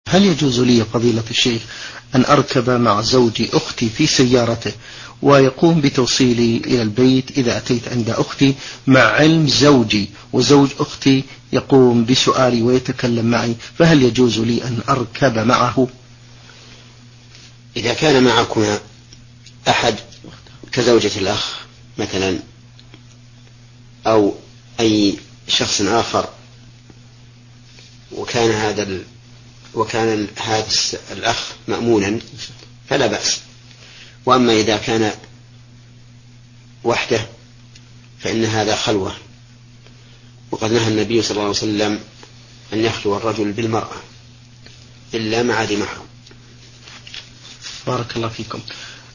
هل يجوز لي فضيلة الشيخ أن أركب مع زوج أختي في سيارته ويقوم بتوصيلي إلى البيت إذا أتيت عند أختي، مع علم زوجي وزوج أختي يقوم بسؤالي ويتكلم معي، فهل يجوز لي أن أركب معه؟ إذا كان معكما أحد كزوجة الأخ مثلا أو أي شخص آخر وكان هذا الأخ مأمونا فلا بأس. وأما إذا كان وحده فإن هذا خلوة، وقد نهى النبي صلى الله عليه وسلم أن يخلو الرجل بالمرأة إلا مع ذي محرم. بارك الله فيكم.